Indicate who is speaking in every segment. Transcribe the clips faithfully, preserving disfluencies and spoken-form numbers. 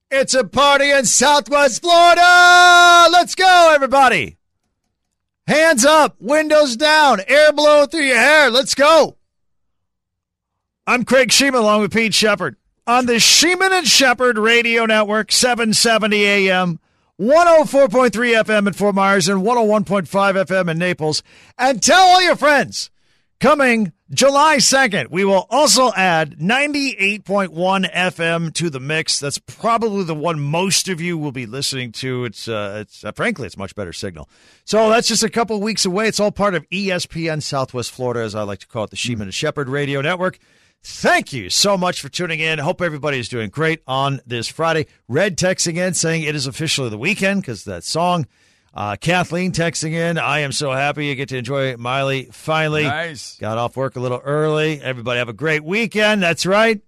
Speaker 1: It's a party in Southwest Florida. Let's go, everybody. Hands up, windows down, air blowing through your hair. Let's go. I'm Craig Sheeman along with Pete Shepard on the Sheeman and Shepard Radio Network, seven seventy A M, one oh four point three F M in Fort Myers and one oh one point five F M in Naples. And tell all your friends, coming July second, we will also add ninety-eight point one F M to the mix. That's probably the one most of you will be listening to. It's, uh, it's uh, frankly, it's much better signal. So that's just a couple of weeks away. It's all part of E S P N Southwest Florida, as I like to call it, the Sheeman and Shepard Radio Network. Thank you so much for tuning in. Hope everybody is doing great on this Friday. Red texting in saying it is officially the weekend because that song. Uh, Kathleen texting in, I am so happy you get to enjoy Miley finally.
Speaker 2: Nice.
Speaker 1: Got off work a little early. Everybody have a great weekend. That's right.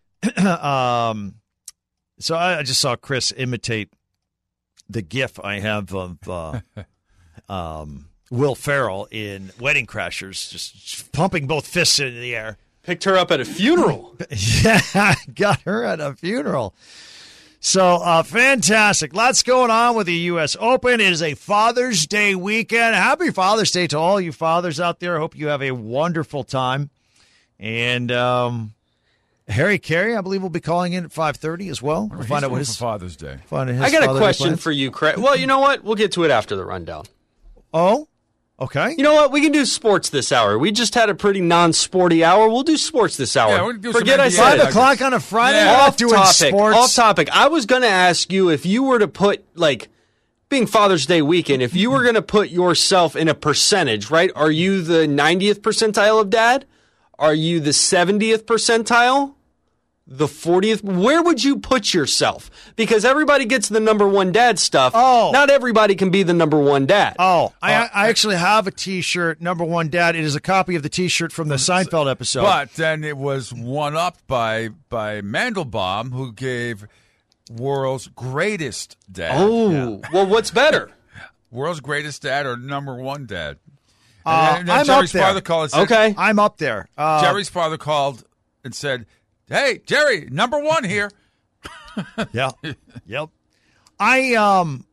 Speaker 1: um, so I, I just saw Chris imitate the gif I have of uh, um, Will Ferrell in Wedding Crashers, just pumping both fists into the air.
Speaker 3: Picked her up at a funeral.
Speaker 1: Yeah, got her at a funeral. So, uh, fantastic. Lots going on with the U S Open. It is a Father's Day weekend. Happy Father's Day to all you fathers out there. I hope you have a wonderful time. And um, Harry Carey, I believe, will be calling in at five thirty as well. We'll find out what his
Speaker 2: for Father's Day.
Speaker 1: Find out his
Speaker 3: I got a
Speaker 1: Father's
Speaker 3: question
Speaker 1: plans.
Speaker 3: for you, Craig. Well, you know what? We'll get to it after the rundown.
Speaker 1: Oh, okay.
Speaker 3: You know what? We can do sports this hour. We just had a pretty non-sporty hour. We'll do sports this hour.
Speaker 2: Yeah, we're gonna do
Speaker 3: Forget
Speaker 2: some
Speaker 3: I
Speaker 2: N B A.
Speaker 3: said
Speaker 1: Five
Speaker 3: it.
Speaker 1: o'clock on a Friday.
Speaker 2: Yeah.
Speaker 1: We're not
Speaker 3: Off
Speaker 1: doing
Speaker 3: topic.
Speaker 1: sports.
Speaker 3: Off topic. I was going to ask you if you were to put, like, being Father's Day weekend, if you were going to put yourself in a percentage, right? Are you the ninetieth percentile of dad? Are you the seventieth percentile? The fortieth? Where would you put yourself? Because everybody gets the number one dad stuff.
Speaker 1: Oh.
Speaker 3: Not everybody can be the number one dad.
Speaker 1: Oh, I,
Speaker 2: Uh,
Speaker 1: I actually have a T-shirt, number one dad. It is a copy of the T-shirt from the Seinfeld episode.
Speaker 2: But then it was one-upped by, by Mandelbaum, who gave World's Greatest Dad.
Speaker 3: Oh, well, what's better?
Speaker 2: World's Greatest Dad or number one dad?
Speaker 1: Uh,
Speaker 2: and then
Speaker 1: I'm
Speaker 2: Jerry's
Speaker 1: up there.
Speaker 2: father called and said,
Speaker 3: Okay.
Speaker 1: I'm up there. Uh,
Speaker 2: Jerry's father called and said, hey, Jerry, number one here.
Speaker 1: Yeah. Yep. I um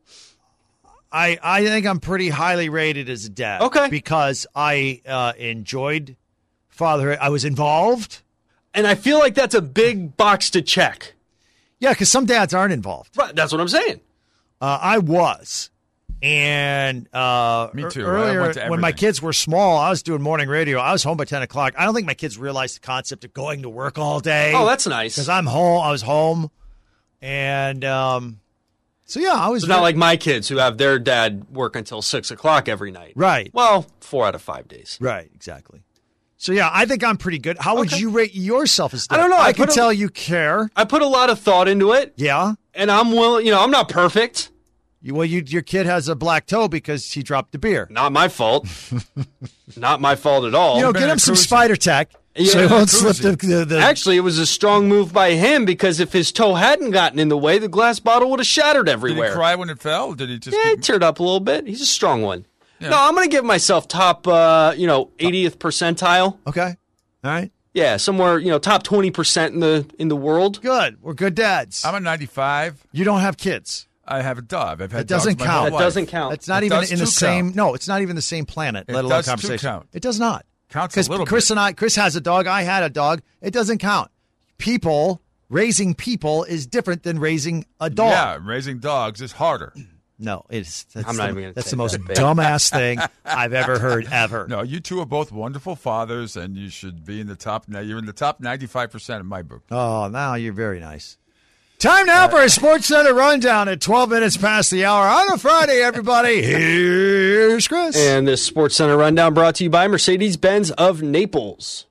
Speaker 1: I I think I'm pretty highly rated as a dad.
Speaker 3: Okay.
Speaker 1: Because I uh, enjoyed fatherhood. I was involved.
Speaker 3: And I feel like that's a big box to check.
Speaker 1: Yeah, because some dads aren't involved.
Speaker 3: Right, that's what I'm saying.
Speaker 1: Uh, I was. And uh,
Speaker 2: Me too. I
Speaker 1: earlier,
Speaker 2: went to
Speaker 1: when my
Speaker 2: everything.
Speaker 1: kids were small, I was doing morning radio. I was home by ten o'clock. I don't think my kids realized the concept of going to work all day.
Speaker 3: Oh, that's nice.
Speaker 1: Because I'm home. I was home. And um, so, yeah, I was.
Speaker 3: It's not like my kids who have their dad work until six o'clock every night.
Speaker 1: Right.
Speaker 3: Well, four out of five days.
Speaker 1: Right, exactly. So, yeah, I think I'm pretty good. How would
Speaker 3: Okay.
Speaker 1: you rate yourself as dad?
Speaker 3: I don't know.
Speaker 1: I,
Speaker 3: I
Speaker 1: can
Speaker 3: put a-
Speaker 1: tell you care.
Speaker 3: I put a lot of thought into it,
Speaker 1: Yeah.
Speaker 3: and I'm willing. You know, I'm not perfect.
Speaker 1: You, well, you, your kid has a black toe because he dropped the beer.
Speaker 3: Not my fault. Not my fault at all.
Speaker 1: You know,
Speaker 2: been
Speaker 1: get
Speaker 2: a
Speaker 1: him some
Speaker 2: cruising.
Speaker 1: spider tack so
Speaker 3: Yeah,
Speaker 1: he won't slip the,
Speaker 2: cruising.
Speaker 1: the, the
Speaker 3: Actually, it was a strong move by him because if his toe hadn't gotten in the way, the glass bottle would have shattered
Speaker 2: Did
Speaker 3: everywhere.
Speaker 2: he cry when it fell? Did he just?
Speaker 3: Yeah, he
Speaker 2: keep-
Speaker 3: teared up a little bit. He's a strong one.
Speaker 2: Yeah.
Speaker 3: No, I'm going to give myself top, uh, you know, eightieth percentile.
Speaker 1: Okay. All right.
Speaker 3: Yeah, somewhere, you know, top twenty percent in the in the world.
Speaker 1: Good. We're good dads.
Speaker 2: I'm a ninety-five.
Speaker 1: You don't have kids.
Speaker 2: I have a dog. I've had
Speaker 1: It doesn't
Speaker 2: dogs my
Speaker 1: count.
Speaker 2: whole
Speaker 3: That
Speaker 2: life.
Speaker 3: doesn't count.
Speaker 1: It's not
Speaker 2: It
Speaker 1: even
Speaker 2: does
Speaker 1: in the
Speaker 2: too
Speaker 1: same.
Speaker 2: count.
Speaker 1: No, it's not even the same planet.
Speaker 2: It
Speaker 1: let alone
Speaker 2: does too
Speaker 1: conversation.
Speaker 2: count.
Speaker 1: It does not.
Speaker 2: Counts a
Speaker 1: Because
Speaker 2: little
Speaker 1: Chris
Speaker 2: bit.
Speaker 1: and I, Chris has a dog. I had a dog. It doesn't count. People raising people is different than raising a dog.
Speaker 2: Yeah, raising dogs is harder.
Speaker 1: No, it's. That's
Speaker 3: I'm
Speaker 1: the,
Speaker 3: not even gonna
Speaker 1: That's
Speaker 3: say
Speaker 1: the most
Speaker 3: that, babe.
Speaker 1: dumbass thing I've ever heard ever.
Speaker 2: No, you two are both wonderful fathers, and you should be in the top. Now you're in the top ninety-five percent of my book.
Speaker 1: Oh, now you're very nice. Time now for a Sports Center rundown at twelve minutes past the hour on a Friday, everybody. Here's Chris.
Speaker 3: And this Sports Center rundown brought to you by Mercedes-Benz of Naples.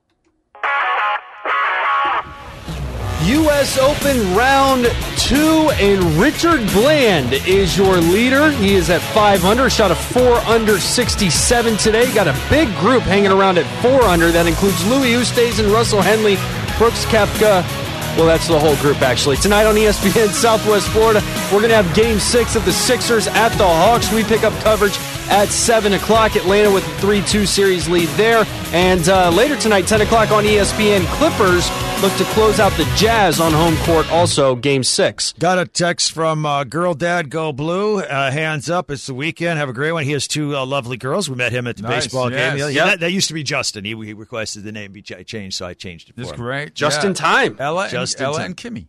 Speaker 3: U S Open round two, and Richard Bland is your leader. He is at five under, shot a four under sixty-seven today. Got a big group hanging around at four under. That includes Louis Oosthuizen, Russell Henley, Brooks Koepka. Well, that's the whole group, actually. Tonight on E S P N Southwest Florida, we're going to have Game six of the Sixers at the Hawks. We pick up coverage at seven o'clock. Atlanta with a three two series lead there. And uh, later tonight, ten o'clock on E S P N, Clippers look to close out the Jazz on home court, also game six.
Speaker 1: Got a text from uh, Girl Dad Go Blue. Uh, hands up. It's the weekend. Have a great one. He has two uh, lovely girls. We met him at the
Speaker 2: Nice,
Speaker 1: baseball
Speaker 2: yes.
Speaker 1: game. Yeah,
Speaker 3: Yep.
Speaker 1: that, that used to be Justin. He, he requested the name be ch- changed, so I changed it for
Speaker 2: It's
Speaker 1: him.
Speaker 2: great.
Speaker 3: Just
Speaker 2: yeah.
Speaker 3: in time.
Speaker 2: Ella, and,
Speaker 1: Just in
Speaker 2: Ella
Speaker 1: time.
Speaker 2: and Kimmy.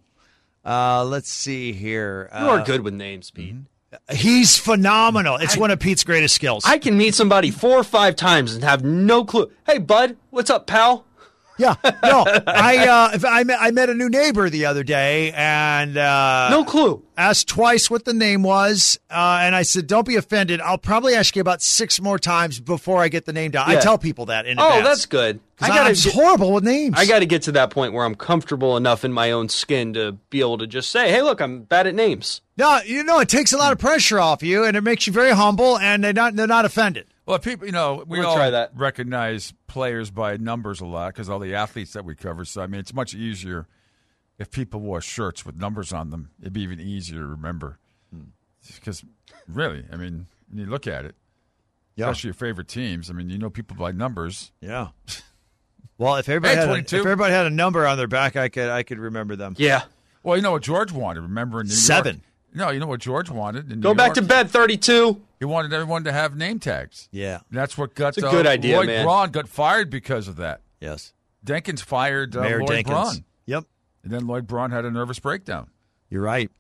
Speaker 1: Uh, let's see here.
Speaker 3: You
Speaker 1: Uh,
Speaker 3: are good with names, Pete.
Speaker 1: he's phenomenal. It's one of Pete's greatest skills.
Speaker 3: I can meet somebody four or five times and have no clue. Hey, bud, what's up, pal?
Speaker 1: Yeah, no, I uh, if I met I met a new neighbor the other day and uh,
Speaker 3: No clue.
Speaker 1: asked twice what the name was, uh, and I said, "Don't be offended. I'll probably ask you about six more times before I get the name down." I
Speaker 3: Yeah.
Speaker 1: tell people that in
Speaker 3: Oh,
Speaker 1: advance.
Speaker 3: that's good. I
Speaker 1: 'Cause
Speaker 3: gotta
Speaker 1: I'm
Speaker 3: get,
Speaker 1: horrible with names.
Speaker 3: I got to get to that point where I'm comfortable enough in my own skin to be able to just say, "Hey, look, I'm bad at names."
Speaker 1: no, you know, it takes a lot of pressure off you, and it makes you very humble, and they're not they're not offended.
Speaker 2: Well, people, you know, we
Speaker 3: We're gonna
Speaker 2: all
Speaker 3: try that.
Speaker 2: recognize players by numbers a lot because all the athletes that we cover. So, I mean, it's much easier if people wore shirts with numbers on them. It'd be even easier to remember. Because, really, I mean, when you look at it,
Speaker 1: Yeah,
Speaker 2: especially your favorite teams, I mean, you know people by numbers.
Speaker 1: yeah. Well, if everybody
Speaker 2: Hey,
Speaker 1: had a, if
Speaker 2: twenty-two.
Speaker 1: everybody had a number on their back, I could I could remember them.
Speaker 3: Yeah.
Speaker 2: Well, you know what George wanted, remember in New
Speaker 1: Seven.
Speaker 2: York? No, you know what George wanted? In
Speaker 3: Go
Speaker 2: New
Speaker 3: back
Speaker 2: York?
Speaker 3: to bed, thirty-two.
Speaker 2: He wanted everyone to have name tags.
Speaker 1: Yeah.
Speaker 2: That's what got
Speaker 3: It's a
Speaker 2: uh,
Speaker 3: good idea,
Speaker 2: Lloyd
Speaker 3: man.
Speaker 2: Braun got fired because of that.
Speaker 1: Yes.
Speaker 2: Denkins fired uh,
Speaker 1: Mayor
Speaker 2: Lloyd
Speaker 1: Jenkins.
Speaker 2: Braun.
Speaker 1: Yep.
Speaker 2: And then Lloyd Braun had a nervous breakdown.
Speaker 1: You're right.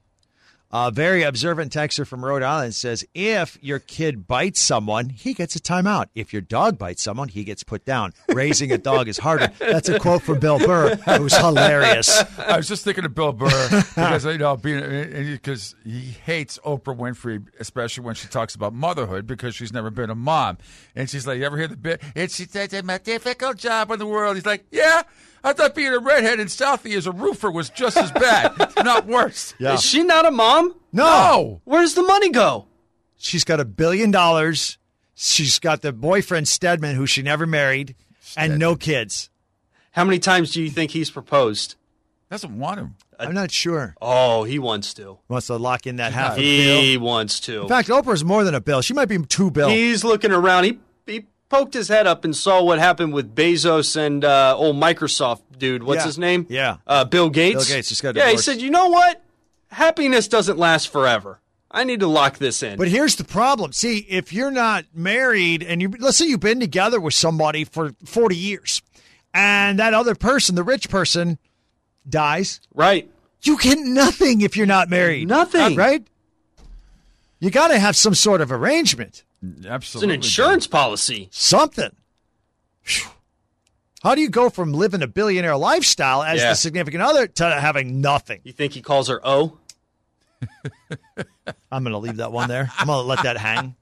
Speaker 1: A very observant texter from Rhode Island says, if your kid bites someone, he gets a timeout. If your dog bites someone, he gets put down. Raising a dog is harder. That's a quote from Bill Burr, who's hilarious.
Speaker 2: I was just thinking of Bill Burr because you know being because he hates Oprah Winfrey, especially when she talks about motherhood because she's never been a mom. And she's like, "You ever hear the bit?" And she says, "It's a difficult job in the world." He's like, "Yeah, I thought being a redhead in Southie as a roofer was just as bad, not worse."
Speaker 1: Yeah.
Speaker 3: Is she not a mom?
Speaker 1: No.
Speaker 2: No.
Speaker 3: Where's the money go?
Speaker 1: She's got a billion dollars. She's got the boyfriend, Stedman, who she never married, and no kids.
Speaker 3: How many times do you think he's proposed?
Speaker 2: Doesn't want him.
Speaker 1: I'm not sure.
Speaker 3: Oh, he wants to.
Speaker 1: Wants to lock in that half a bill.
Speaker 3: He wants to.
Speaker 1: In fact, Oprah's more than a bill. She might be two bill.
Speaker 3: He's looking around. He he poked his head up and saw what happened with Bezos and uh, old Microsoft dude. What's
Speaker 1: Yeah.
Speaker 3: his name?
Speaker 1: Yeah.
Speaker 3: Uh, Bill Gates.
Speaker 1: Bill Gates just got
Speaker 3: Yeah, he
Speaker 1: divorced.
Speaker 3: said, you know what? Happiness doesn't last forever. I need to lock this in.
Speaker 1: But here's the problem. See, if you're not married and you let's say you've been together with somebody for forty years and that other person, the rich person, dies,
Speaker 3: right.
Speaker 1: you get nothing if you're not married.
Speaker 3: Nothing.
Speaker 1: Right? You got to have some sort of arrangement.
Speaker 3: It's
Speaker 2: Absolutely.
Speaker 3: an insurance policy.
Speaker 1: Something. Phew. How do you go from living a billionaire lifestyle as
Speaker 3: Yeah.
Speaker 1: the significant other to having nothing?
Speaker 3: You think he calls her O?
Speaker 1: I'm going to leave that one there. I'm going to let that hang.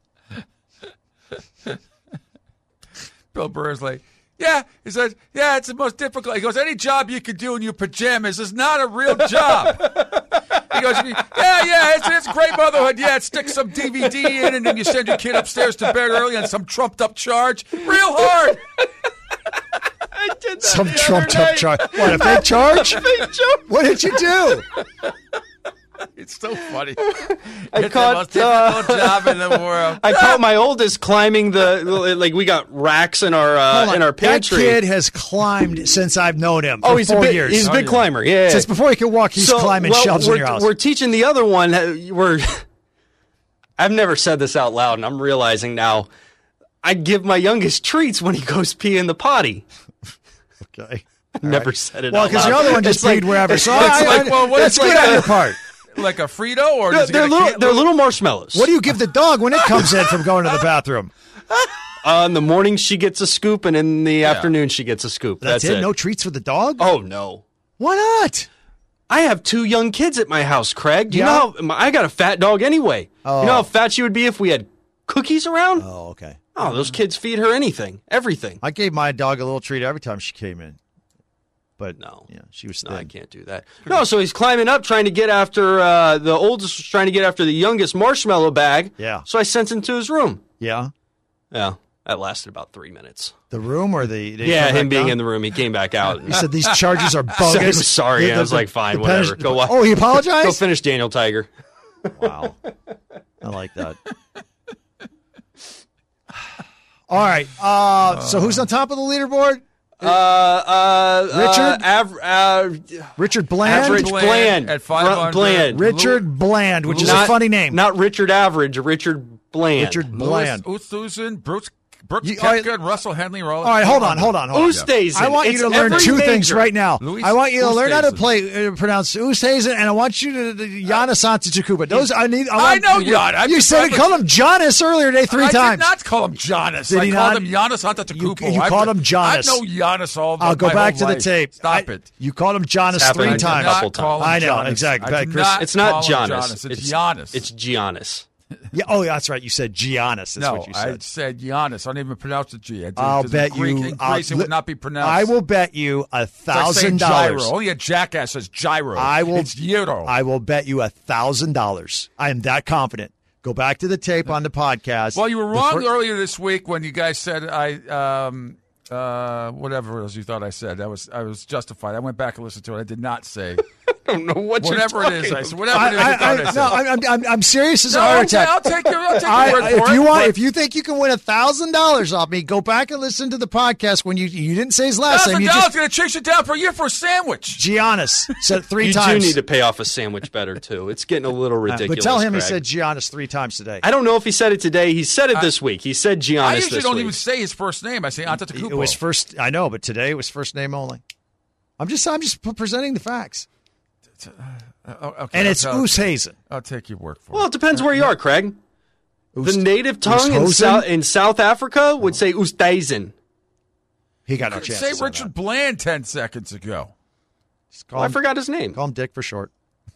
Speaker 2: Bill Burr's like, yeah. He says, yeah, it's the most difficult. He goes, any job you could do in your pajamas is not a real job. He goes, yeah, yeah, it's, it's great motherhood. Yeah, stick some D V D in and then you send your kid upstairs to bed early on some trumped up charge. Real hard.
Speaker 3: I did that
Speaker 1: Some
Speaker 3: the
Speaker 1: trumped
Speaker 3: other
Speaker 1: up
Speaker 3: night.
Speaker 1: charge. What, a fake charge?
Speaker 3: Fake joke.
Speaker 1: What did you do?
Speaker 2: It's so funny.
Speaker 3: I
Speaker 2: It's
Speaker 3: caught,
Speaker 2: the most
Speaker 3: uh,
Speaker 2: difficult job in the world.
Speaker 3: I caught my oldest climbing the like we got racks in our uh,
Speaker 1: Hold on.
Speaker 3: in our pantry.
Speaker 1: That kid has climbed since I've known him for
Speaker 3: oh, he's
Speaker 1: four
Speaker 3: a big,
Speaker 1: years.
Speaker 3: he's a
Speaker 2: Oh,
Speaker 3: big
Speaker 2: yeah.
Speaker 3: climber. Yeah, yeah.
Speaker 1: Since before he could walk, he's
Speaker 3: So,
Speaker 1: climbing
Speaker 3: well,
Speaker 1: shelves
Speaker 3: we're,
Speaker 1: in your house.
Speaker 3: We're teaching the other one. uh, We're I've never said this out loud, and I'm realizing now. I give my youngest treats when he goes pee in the potty.
Speaker 1: Okay.
Speaker 3: Never said it
Speaker 1: Well,
Speaker 3: out
Speaker 1: because
Speaker 3: loud.
Speaker 1: your other one just
Speaker 3: It's like-
Speaker 1: peed wherever. So
Speaker 3: it's
Speaker 1: I,
Speaker 2: like,
Speaker 1: I-
Speaker 2: well, what
Speaker 1: that's
Speaker 2: is
Speaker 1: good
Speaker 2: like
Speaker 1: on
Speaker 2: a-
Speaker 1: your part.
Speaker 2: Like a Frito or
Speaker 3: They're,
Speaker 2: does he
Speaker 3: they're
Speaker 2: get a
Speaker 3: little,
Speaker 2: can-
Speaker 3: they're little marshmallows.
Speaker 1: What do you give the dog when it comes in from going to the bathroom?
Speaker 3: Uh, in the morning, she gets a scoop, and in the afternoon, she gets a scoop.
Speaker 1: That's,
Speaker 3: That's,
Speaker 1: it? No treats for the dog?
Speaker 3: Oh, no.
Speaker 1: Why not?
Speaker 3: I have two young kids at my house, Craig. Do you
Speaker 1: Yeah?
Speaker 3: know how I got a fat dog anyway?
Speaker 1: Oh.
Speaker 3: You know how fat she would be if we had cookies around? Oh,
Speaker 1: Oh, okay.
Speaker 3: those kids feed her anything, everything.
Speaker 1: I gave my dog a little treat every time she came in. But
Speaker 3: No.
Speaker 1: yeah, she was
Speaker 3: No,
Speaker 1: thin.
Speaker 3: I can't do that. No, so he's climbing up, trying to get after uh, the oldest was trying to get after the youngest marshmallow bag.
Speaker 1: Yeah.
Speaker 3: So I sent him to his room.
Speaker 1: Yeah.
Speaker 3: Yeah, that lasted about three minutes.
Speaker 1: The room or the... the
Speaker 3: Yeah, him being in the room, he came back out.
Speaker 1: He said these charges are
Speaker 3: Said
Speaker 1: bogus.
Speaker 3: he was sorry.
Speaker 1: The-
Speaker 3: I was
Speaker 1: the-
Speaker 3: like, fine,
Speaker 1: the
Speaker 3: whatever.
Speaker 1: punish-
Speaker 3: Go wa-
Speaker 1: Oh, he
Speaker 3: Go
Speaker 1: apologized?
Speaker 3: finish Daniel Tiger.
Speaker 1: Wow. I like that. All right. Uh, so who's on top of the leaderboard?
Speaker 3: Uh, uh,
Speaker 1: Richard?
Speaker 3: Uh, av- uh,
Speaker 1: Richard Bland?
Speaker 3: Average
Speaker 2: Bland
Speaker 3: Bland.
Speaker 2: at five hundred.
Speaker 3: Bland.
Speaker 1: Richard Bland, which is
Speaker 3: Not-
Speaker 1: a funny name.
Speaker 3: Not Richard Average, Richard Bland.
Speaker 1: Richard
Speaker 2: Lewis
Speaker 1: Bland.
Speaker 2: Oosthuizen, Brooks, Brooks
Speaker 1: You- all right.
Speaker 2: Koepka, and Russell Henley. All
Speaker 1: All right, hold on, hold on, hold on.
Speaker 3: Oosthuizen.
Speaker 1: I want you
Speaker 3: It's
Speaker 1: to learn
Speaker 3: every
Speaker 1: two
Speaker 3: major.
Speaker 1: things right now.
Speaker 2: Luis
Speaker 1: I want you to learn how to
Speaker 2: Oosthuizen.
Speaker 1: play uh, pronounce Oosthuizen, and I want you to, to Giannis Antetokounmpo. Those I need. I, want,
Speaker 2: I know Gian. I
Speaker 1: You
Speaker 2: just
Speaker 1: said he
Speaker 2: referenced-
Speaker 1: called him Giannis earlier today three
Speaker 2: I
Speaker 1: times.
Speaker 2: did not call him Giannis.
Speaker 1: Did
Speaker 2: I
Speaker 1: he
Speaker 2: called
Speaker 1: not?
Speaker 2: him Giannis Antetokounmpo.
Speaker 1: You- you
Speaker 2: I've-
Speaker 1: called him Giannis.
Speaker 2: I know Giannis all
Speaker 1: I'll go
Speaker 2: my
Speaker 1: back
Speaker 2: whole
Speaker 1: to the
Speaker 2: life.
Speaker 1: tape.
Speaker 2: Stop
Speaker 1: I-
Speaker 2: it.
Speaker 1: You called him Giannis
Speaker 3: It's happened
Speaker 1: three
Speaker 3: a
Speaker 1: times.
Speaker 3: couple
Speaker 2: Not call him
Speaker 1: I know,
Speaker 2: Giannis.
Speaker 1: exactly.
Speaker 2: I did
Speaker 1: Chris-
Speaker 2: not
Speaker 3: It's not
Speaker 2: call him
Speaker 3: Giannis.
Speaker 2: Giannis. It's,
Speaker 3: It's
Speaker 2: Giannis.
Speaker 3: It's Giannis.
Speaker 1: Yeah, oh, yeah, that's right. You said Giannis. That's
Speaker 2: no,
Speaker 1: what you
Speaker 2: I
Speaker 1: said.
Speaker 2: said Giannis. I don't even pronounce the G. It,
Speaker 1: I'll
Speaker 2: because
Speaker 1: bet
Speaker 2: in Greek,
Speaker 1: you.
Speaker 2: In
Speaker 1: I'll-
Speaker 2: Greece, it would not be pronounced.
Speaker 1: I will bet you a
Speaker 2: It's like saying
Speaker 1: thousand
Speaker 2: gyro.
Speaker 1: dollars.
Speaker 2: Only a jackass says gyro.
Speaker 1: I will.
Speaker 2: It's gyro.
Speaker 1: I will bet you a thousand dollars. I am that confident. Go back to the tape on the podcast.
Speaker 2: Well, you were
Speaker 1: The
Speaker 2: wrong
Speaker 1: fir-
Speaker 2: earlier this week when you guys said I, um, uh, whatever it was you thought I said. That was I was justified. I went back and listened to it. I did not say
Speaker 3: I don't know what
Speaker 2: whatever
Speaker 3: you're
Speaker 2: it is.
Speaker 3: talking
Speaker 2: I said
Speaker 3: about.
Speaker 2: whatever
Speaker 1: I,
Speaker 2: it is. I,
Speaker 1: I,
Speaker 2: thought I,
Speaker 1: I,
Speaker 2: said.
Speaker 1: no, I'm, I'm, I'm serious as a
Speaker 2: No,
Speaker 1: heart
Speaker 2: okay,
Speaker 1: attack.
Speaker 2: I'll take your, I'll take your
Speaker 1: I-
Speaker 2: word
Speaker 1: if
Speaker 2: for
Speaker 1: you
Speaker 2: it.
Speaker 1: want,
Speaker 2: but-
Speaker 1: if you think you can win a thousand dollars off me, go back and listen to the podcast when you you didn't say his last name.
Speaker 2: thousand
Speaker 1: You
Speaker 2: dollars
Speaker 1: just
Speaker 2: going to chase you down for a year for a sandwich.
Speaker 1: Giannis said it three
Speaker 3: You
Speaker 1: times.
Speaker 3: do need to pay off a sandwich better too. It's getting a little ridiculous.
Speaker 1: but tell him he
Speaker 3: Craig.
Speaker 1: said Giannis three times today.
Speaker 3: I don't know if he said it today. He said it this week. He said Giannis
Speaker 2: I usually
Speaker 3: this
Speaker 2: don't
Speaker 3: week.
Speaker 2: even say his first name. I say Antetokounmpo.
Speaker 1: It was first. I know, but today it was first name only. I'm just I'm just p- presenting the facts,
Speaker 2: Uh, okay,
Speaker 1: and it's
Speaker 2: I'll,
Speaker 1: Oosthuizen.
Speaker 2: I'll take your word for
Speaker 3: Well,
Speaker 2: it.
Speaker 3: it depends where you are, Craig. The
Speaker 1: Oost-
Speaker 3: native tongue in
Speaker 1: Oosthuizen?
Speaker 3: South, in South Africa would say Oosthuizen.
Speaker 1: He got no
Speaker 2: Could
Speaker 1: chance.
Speaker 2: say
Speaker 1: to say
Speaker 2: Richard
Speaker 1: that.
Speaker 2: Bland ten seconds ago.
Speaker 1: Just call
Speaker 3: Well, I
Speaker 1: him-
Speaker 3: forgot his name.
Speaker 1: Call him Dick for short.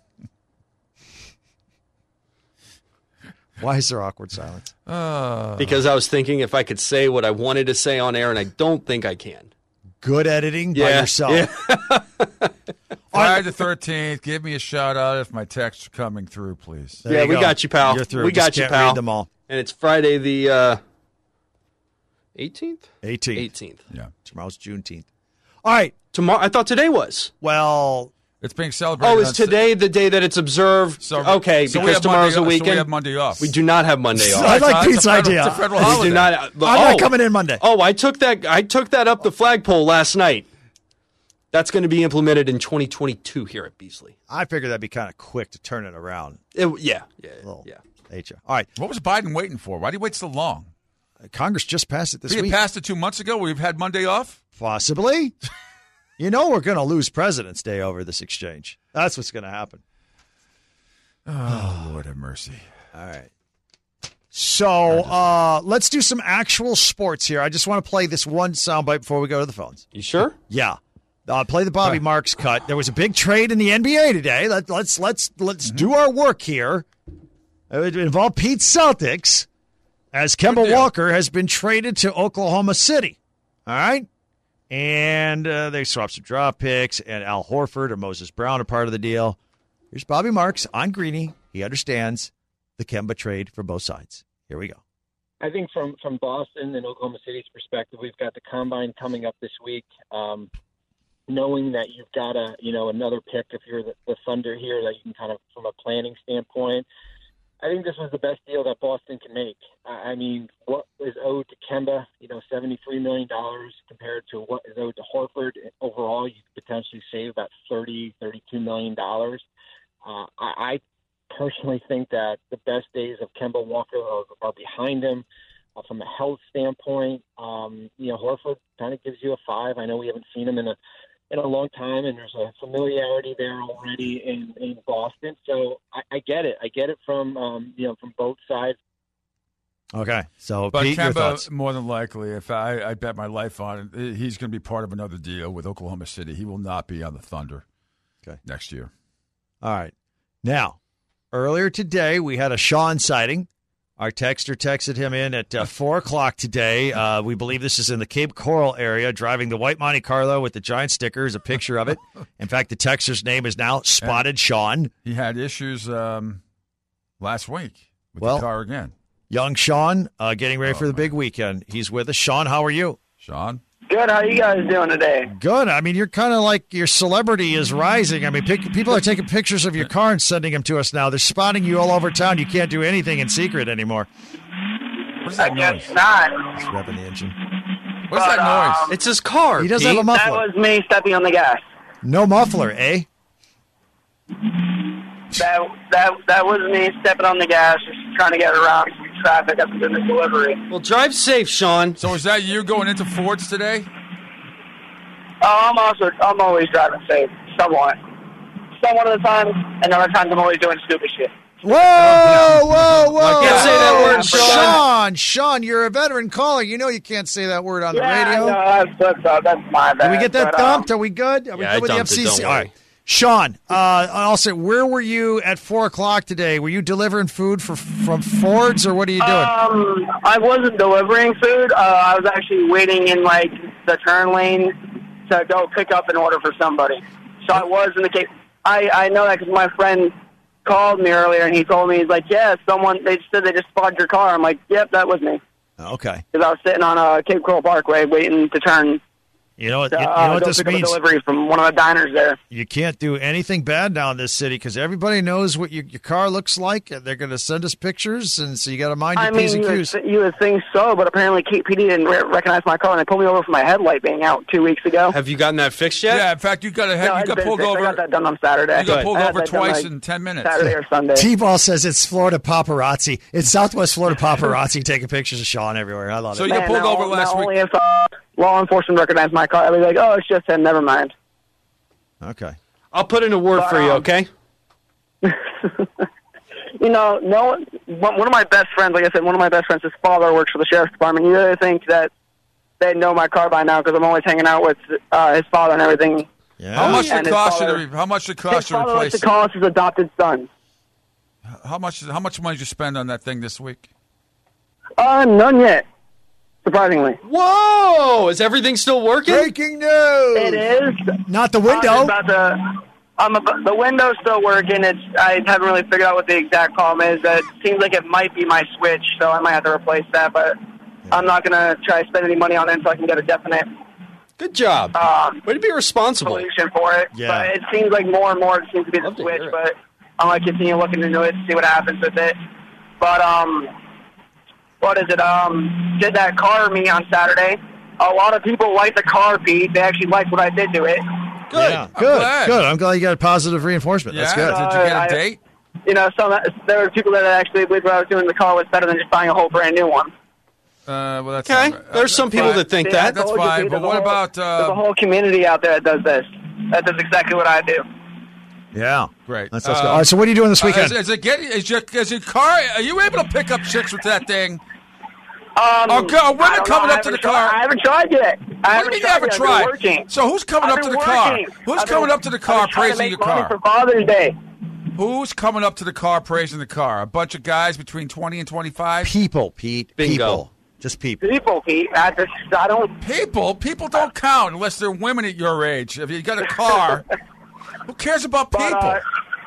Speaker 1: Why is there awkward silence?
Speaker 3: Because I was thinking if I could say what I wanted to say on air, and I don't think I can.
Speaker 1: Good editing by
Speaker 3: Yeah,
Speaker 1: yourself.
Speaker 3: yeah.
Speaker 2: Friday the thirteenth. Give me a shout out if my texts are coming through, please.
Speaker 1: There
Speaker 3: Yeah,
Speaker 1: you
Speaker 3: we
Speaker 1: go.
Speaker 3: got you, pal.
Speaker 1: You're through.
Speaker 3: We
Speaker 1: Just
Speaker 3: got you,
Speaker 1: can't
Speaker 3: pal.
Speaker 1: Read them all.
Speaker 3: And it's Friday the uh, eighteenth?
Speaker 1: eighteenth.
Speaker 3: eighteenth.
Speaker 2: Yeah,
Speaker 1: Tomorrow's Juneteenth. All right.
Speaker 3: Tomorrow. I thought today was.
Speaker 1: Well,
Speaker 2: it's being celebrated.
Speaker 3: Oh, is
Speaker 2: on-
Speaker 3: today the day that it's observed?
Speaker 2: So,
Speaker 3: okay,
Speaker 2: so we
Speaker 3: because
Speaker 2: have
Speaker 3: tomorrow's
Speaker 2: Monday,
Speaker 3: the
Speaker 2: So we
Speaker 3: weekend.
Speaker 2: have Monday off.
Speaker 3: We do not have Monday off.
Speaker 1: I like
Speaker 2: It's a
Speaker 1: Pete's
Speaker 2: federal-
Speaker 1: idea.
Speaker 2: It's a federal
Speaker 3: We
Speaker 2: holiday.
Speaker 3: do not.
Speaker 1: I'm
Speaker 3: oh,
Speaker 1: not coming in Monday.
Speaker 3: Oh, I took that. I took that up the flagpole last night. That's going to be implemented in twenty twenty-two here at Beasley.
Speaker 1: I figured that'd be kind of quick to turn it around.
Speaker 3: It, yeah, yeah,
Speaker 1: Little
Speaker 3: yeah.
Speaker 1: H R. All right.
Speaker 2: What was Biden waiting for? Why did he wait so long?
Speaker 1: Congress just passed it this
Speaker 2: He had
Speaker 1: week.
Speaker 2: passed it two months ago. We've had Monday off.
Speaker 1: Possibly. You know we're going to lose President's Day over this exchange. That's what's going to happen.
Speaker 2: Oh, Lord have mercy.
Speaker 1: All right. So uh, let's do some actual sports here. I just want to play this one soundbite before we go to the phones.
Speaker 3: You sure?
Speaker 1: Yeah. Uh, play the Bobby Marks cut. There was a big trade in the N B A today. Let, let's let's let's
Speaker 2: Mm-hmm.
Speaker 1: do our work here. It involved Pete Celtics, as Kemba
Speaker 2: Good deal.
Speaker 1: Walker has been traded to Oklahoma City. All right, and uh, they swapped some draft picks, and Al Horford or Moses Brown are part of the deal. Here's Bobby Marks on Greeny. He understands the Kemba trade for both sides. Here we go.
Speaker 4: I think from, from Boston and Oklahoma City's perspective, we've got the combine coming up this week. Um, knowing that you've got a you know another pick if you're the, the Thunder here that you can kind of from a planning standpoint. I think this was the best deal that Boston can make. I I mean, what is owed to Kemba, you know, seventy-three million dollars compared to what is owed to Horford. Overall, you could potentially save about thirty, thirty-two million dollars. Uh, I, I personally think that the best days of Kemba Walker are, are behind him. Uh, from a health standpoint, um, you know, Horford kind of gives you a five. I know we haven't seen him in a in a long time, and there's a familiarity there already in, in Boston. So I, I get it. I get it from um, you know from both sides.
Speaker 1: Okay, so
Speaker 2: But
Speaker 1: Pete, your thoughts?
Speaker 2: Kemba, more than likely, if I, I bet my life on it, he's going to be part of another deal with Oklahoma City. He will not be on the Thunder
Speaker 1: Okay.
Speaker 2: next year.
Speaker 1: All right. Now, earlier today, we had a Sean sighting. Our texter texted him in at uh, four o'clock today. Uh, we believe this is in the Cape Coral area, driving the white Monte Carlo with the giant stickers, a picture of it. In fact, the texter's name is now Spotted Sean.
Speaker 2: He had issues um, last week with
Speaker 1: Well-
Speaker 2: the car again.
Speaker 1: Young Sean, uh, getting ready for the big weekend. He's with us. Sean, how are you?
Speaker 2: Sean?
Speaker 5: Good. How you guys doing today?
Speaker 1: Good. I mean, you're kind of like your celebrity is rising. I mean, pic- people are taking pictures of your car and sending them to us now. They're spotting you all over town. You can't do anything in secret anymore.
Speaker 2: What is
Speaker 5: I
Speaker 2: that
Speaker 5: guess
Speaker 2: noise?
Speaker 5: not.
Speaker 1: He's revving the engine.
Speaker 2: What's
Speaker 5: But,
Speaker 2: that noise?
Speaker 5: um,
Speaker 3: It's his car.
Speaker 1: He does
Speaker 3: Pete.
Speaker 1: have a
Speaker 5: That
Speaker 1: muffler.
Speaker 5: was me stepping on the gas.
Speaker 1: No muffler, eh?
Speaker 5: That that that was me stepping on the gas, just trying to get around some traffic after doing this delivery.
Speaker 3: Well, drive safe, Sean.
Speaker 2: So is that you going into Ford's today?
Speaker 5: Oh, I'm also I'm always driving safe, somewhat. Somewhat of the time, and other times I'm always doing stupid shit.
Speaker 1: Whoa, whoa, whoa.
Speaker 3: I can't say that word,
Speaker 1: Sean.
Speaker 3: Sean.
Speaker 1: Sean, Sean, you're a veteran caller. You know you can't say that word on the
Speaker 5: Yeah,
Speaker 1: radio.
Speaker 5: no, that's that's, uh, that's my bad.
Speaker 1: Did we get that
Speaker 5: but,
Speaker 1: dumped?
Speaker 5: Um,
Speaker 1: Are we good? Are we
Speaker 3: Yeah,
Speaker 1: good with
Speaker 3: I
Speaker 1: the
Speaker 3: dumped
Speaker 1: F
Speaker 3: it,
Speaker 1: C C?
Speaker 3: don't
Speaker 1: All
Speaker 3: worry.
Speaker 1: right. Sean, uh, also, where were you at four o'clock today? Were you delivering food for from Ford's, or what are you doing?
Speaker 5: Um, I wasn't delivering food. Uh, I was actually waiting in like the turn lane to go pick up an order for somebody. So I was in the case. I I know that because my friend called me earlier and he told me, he's like, yeah, someone they just said they just spotted your car. I'm like, yep, that was me,
Speaker 1: Okay.
Speaker 5: because I was sitting on a Cape Coral Parkway waiting to turn.
Speaker 1: You know,
Speaker 5: To,
Speaker 1: you, you
Speaker 5: uh,
Speaker 1: know what
Speaker 5: go
Speaker 1: this
Speaker 5: pick up a
Speaker 1: means?
Speaker 5: delivery from one of the diners there.
Speaker 1: You can't do anything bad now in this city because everybody knows what your, your car looks like, and they're going to send us pictures, and so you got to mind your
Speaker 5: I
Speaker 1: P's
Speaker 5: mean,
Speaker 1: and
Speaker 5: you would,
Speaker 1: Q's.
Speaker 5: th- you would think so, but apparently K P D didn't re- recognize my car, and they pulled me over for my headlight being out two weeks ago.
Speaker 3: Have you gotten that fixed yet?
Speaker 2: Yeah, in fact, you got a head.
Speaker 5: No,
Speaker 2: you
Speaker 5: it's
Speaker 2: got
Speaker 5: been
Speaker 2: pulled
Speaker 5: fixed. I
Speaker 2: over.
Speaker 5: got that done on Saturday.
Speaker 2: You got
Speaker 3: Good.
Speaker 2: pulled
Speaker 5: I had
Speaker 2: over
Speaker 5: that done,
Speaker 2: twice
Speaker 5: like,
Speaker 2: in ten minutes.
Speaker 5: Saturday or Sunday.
Speaker 1: T-Ball says it's Florida paparazzi. It's Southwest Florida paparazzi taking pictures of Sean everywhere. I love
Speaker 2: So
Speaker 1: it.
Speaker 2: you got
Speaker 5: Man,
Speaker 2: pulled
Speaker 5: now-
Speaker 2: over last
Speaker 5: now
Speaker 2: week.
Speaker 5: Only if uh, law enforcement recognized my car, I'd be like, oh, it's just him. Never mind.
Speaker 1: Okay.
Speaker 3: I'll put in a word for you,
Speaker 5: Um,
Speaker 3: okay?
Speaker 5: You know, no. One one of my best friends, like I said, one of my best friends, his father works for the sheriff's department. You really think that they know my car by now because I'm always hanging out with uh, his father and everything.
Speaker 1: Yeah.
Speaker 2: How much did
Speaker 5: And
Speaker 2: it
Speaker 5: his
Speaker 2: cost you to?
Speaker 5: father-
Speaker 2: Re- how much did it
Speaker 5: His
Speaker 2: cost you to
Speaker 5: father likes
Speaker 2: replace
Speaker 5: to
Speaker 2: it?
Speaker 5: call us his adopted son.
Speaker 2: How much? How much money did you spend on that thing this week?
Speaker 5: Uh, none yet. Surprisingly,
Speaker 3: Whoa! Is everything still working?
Speaker 1: Breaking news.
Speaker 5: it is.
Speaker 1: Not the
Speaker 5: I'm
Speaker 1: window.
Speaker 5: about to. I'm about, the window's still working. It's. I haven't really figured out what the exact problem is. It seems like it might be my switch, so I might have to replace that. But I'm not gonna try to spend any money on it until I can get a definite
Speaker 3: Good job.
Speaker 5: um,
Speaker 3: Way to be responsible.
Speaker 5: solution for it.
Speaker 1: Yeah.
Speaker 5: But it seems like more and more it seems to be the
Speaker 3: Love to
Speaker 5: switch.
Speaker 3: hear it.
Speaker 5: But I'm gonna continue looking into it to see what happens with it. But um, what is it? Um, did that car meet on Saturday? A lot of people like the car, Pete. They actually liked what I did to it.
Speaker 3: Good.
Speaker 1: Yeah.
Speaker 2: I'm
Speaker 1: Good.
Speaker 2: glad.
Speaker 1: Good. I'm glad you got positive reinforcement. That's
Speaker 2: Yeah.
Speaker 1: good.
Speaker 2: Did you get a
Speaker 5: I-
Speaker 2: date?
Speaker 5: You know, some there were people that actually believed what I was doing in the car was better than just buying a whole brand new one.
Speaker 2: Uh, well, that's
Speaker 3: Okay.
Speaker 2: not- uh,
Speaker 3: There's some
Speaker 2: that's
Speaker 3: people
Speaker 2: fine.
Speaker 3: that think
Speaker 5: See, I
Speaker 3: that.
Speaker 2: That's
Speaker 5: told you,
Speaker 2: fine,
Speaker 5: Pete,
Speaker 2: but
Speaker 5: there's a
Speaker 2: what
Speaker 5: whole-
Speaker 2: about, uh,
Speaker 5: there's a whole community out there that does this. That does exactly what I do.
Speaker 1: Yeah.
Speaker 2: Great.
Speaker 1: That's, that's
Speaker 2: Uh,
Speaker 1: good. All right. So what are you doing this
Speaker 2: Uh,
Speaker 1: weekend?
Speaker 2: is, is it getting? Is your, is your car? Are you able to pick up chicks with that thing?
Speaker 5: Um,
Speaker 2: Are, girl, are women
Speaker 5: I don't
Speaker 2: coming
Speaker 5: know.
Speaker 2: up
Speaker 5: I
Speaker 2: to the
Speaker 5: haven't tried-
Speaker 2: car?
Speaker 5: I haven't tried yet. I
Speaker 2: What do
Speaker 5: haven't
Speaker 2: you mean you haven't
Speaker 5: yet. I've been
Speaker 2: tried?
Speaker 5: working.
Speaker 2: So who's coming
Speaker 5: I've
Speaker 2: up to
Speaker 5: been
Speaker 2: the car?
Speaker 5: working.
Speaker 2: Who's
Speaker 5: I've
Speaker 2: coming
Speaker 5: been-
Speaker 2: up to the car
Speaker 5: I've been trying to
Speaker 2: praising
Speaker 5: make
Speaker 2: your
Speaker 5: money
Speaker 2: car?
Speaker 5: for Father's Day.
Speaker 2: Who's coming up to the car praising the car? A bunch of guys between twenty and twenty-five?
Speaker 1: People, Pete.
Speaker 3: Bingo.
Speaker 1: People. Just people.
Speaker 5: People, Pete. I just, I don't.
Speaker 2: People? People don't count unless they're women at your age. If you got a car, who cares about
Speaker 5: But,
Speaker 2: people?
Speaker 5: uh,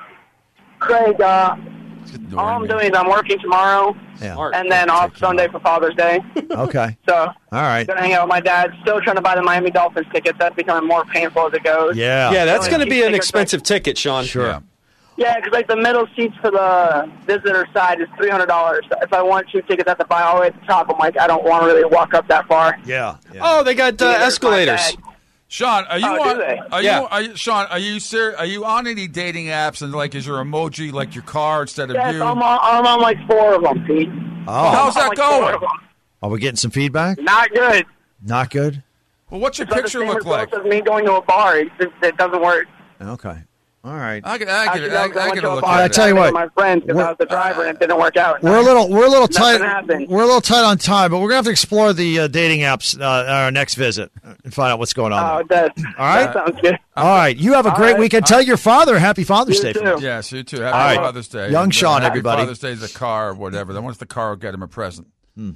Speaker 5: Craig, uh, all I'm doing is I'm working tomorrow
Speaker 1: Yeah.
Speaker 3: Smart.
Speaker 5: and then off Sunday for Father's Day.
Speaker 1: Okay.
Speaker 5: So
Speaker 1: All right.
Speaker 5: gonna hang out with my dad. Still trying to buy the Miami Dolphins tickets. That's becoming more painful as it goes.
Speaker 1: Yeah.
Speaker 3: Yeah, that's
Speaker 5: Really
Speaker 3: going to
Speaker 5: keep
Speaker 3: be an
Speaker 5: taking
Speaker 3: expensive ticket, Sean.
Speaker 1: Sure.
Speaker 2: Yeah.
Speaker 5: Yeah, because like the middle seats for the visitor side is three hundred dollars. If I want two tickets, I have to buy all the way at the top. I'm like, I don't want to really walk up that far.
Speaker 1: Yeah. Yeah.
Speaker 3: Oh, they got uh,
Speaker 5: Neither is my
Speaker 3: escalators.
Speaker 5: dad.
Speaker 2: Sean, are you
Speaker 5: Oh, do
Speaker 2: on?
Speaker 5: they?
Speaker 2: Are
Speaker 3: Yeah.
Speaker 2: you? Are you? Sean, are you ser- Are you on any dating apps and like is your emoji like your car instead of
Speaker 5: Yes,
Speaker 2: you?
Speaker 5: I'm on, I'm on like four of them, Pete.
Speaker 1: Oh.
Speaker 2: How's
Speaker 5: I'm
Speaker 2: that
Speaker 5: on, like, four
Speaker 2: going?
Speaker 5: of them.
Speaker 1: Are we getting some feedback?
Speaker 5: Not good.
Speaker 1: Not good.
Speaker 2: Well, what's your
Speaker 5: It's
Speaker 2: picture
Speaker 5: the same
Speaker 2: look like?
Speaker 5: results as me going to a bar. It, it, it doesn't work.
Speaker 1: Okay. All right.
Speaker 2: I get, I get,
Speaker 5: Actually,
Speaker 2: I,
Speaker 5: I,
Speaker 2: I
Speaker 5: went
Speaker 2: get
Speaker 5: to
Speaker 2: a
Speaker 5: a
Speaker 2: look
Speaker 5: bar
Speaker 1: I
Speaker 2: at
Speaker 1: tell
Speaker 2: that.
Speaker 1: you what,
Speaker 5: with my friends because I was the driver and it didn't work out.
Speaker 1: We're a little we're a little tight.
Speaker 5: Nothing happened.
Speaker 1: We're a little tight on time, but we're gonna have to explore the uh, dating apps uh, at our next visit and find out what's going on.
Speaker 5: Oh,
Speaker 1: there.
Speaker 5: that,
Speaker 1: All right.
Speaker 5: that sounds good.
Speaker 1: All right. You have a
Speaker 5: All
Speaker 1: great
Speaker 5: right.
Speaker 1: weekend. Tell your father Happy Father's
Speaker 5: You
Speaker 1: Day.
Speaker 5: too.
Speaker 1: For me.
Speaker 2: Yes, you too. Happy
Speaker 1: right.
Speaker 2: Father's Day.
Speaker 1: Young
Speaker 2: And,
Speaker 1: Sean,
Speaker 2: Happy
Speaker 1: everybody.
Speaker 2: Father's Day is a car or whatever. Then once the car will get him a present.